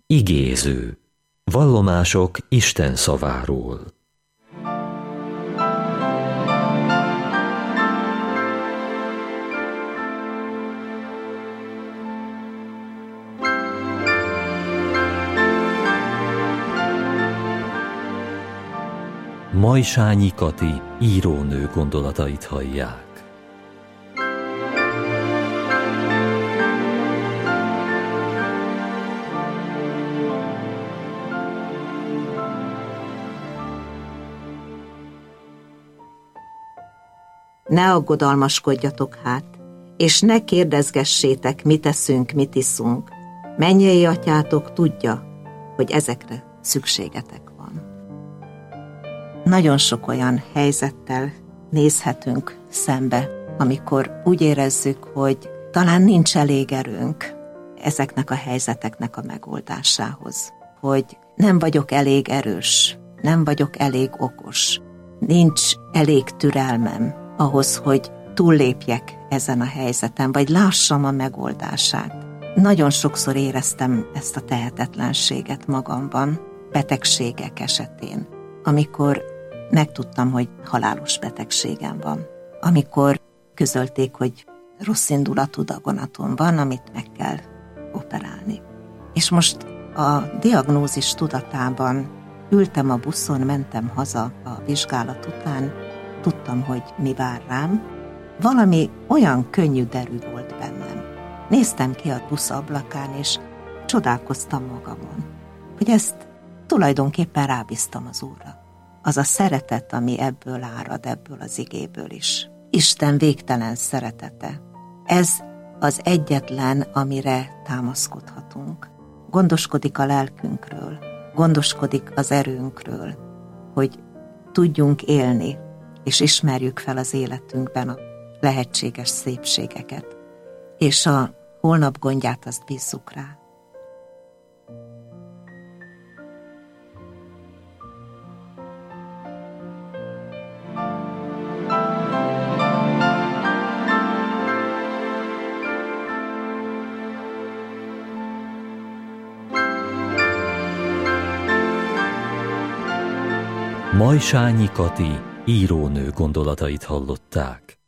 Igéző. Vallomások Isten szaváról. Majsányi Kati írónő gondolatait hallják. Ne aggodalmaskodjatok hát, és ne kérdezgessétek, mit eszünk, mit iszunk. Mennyei atyátok tudja, hogy ezekre szükségetek van. Nagyon sok olyan helyzettel nézhetünk szembe, amikor úgy érezzük, hogy talán nincs elég erőnk ezeknek a helyzeteknek a megoldásához. Hogy nem vagyok elég erős, nem vagyok elég okos, nincs elég türelmem ahhoz, hogy túllépjek ezen a helyzeten, vagy lássam a megoldását. Nagyon sokszor éreztem ezt a tehetetlenséget magamban, betegségek esetén, amikor megtudtam, hogy halálos betegségem van. Amikor közölték, hogy rosszindulatú daganatom van, amit meg kell operálni. És most a diagnózis tudatában ültem a buszon, mentem haza a vizsgálat után, tudtam, hogy mi vár rám. Valami olyan könnyű derű volt bennem. Néztem ki a busz ablakán, és csodálkoztam magamon, hogy ezt tulajdonképpen rábíztam az Úrra. Az a szeretet, ami ebből árad, ebből az igéből is. Isten végtelen szeretete. Ez az egyetlen, amire támaszkodhatunk. Gondoskodik a lelkünkről, gondoskodik az erőnkről, hogy tudjunk élni, és ismerjük fel az életünkben a lehetséges szépségeket, és a holnap gondját azt bízzuk rá. Majsányi Kati írónő gondolatait hallották.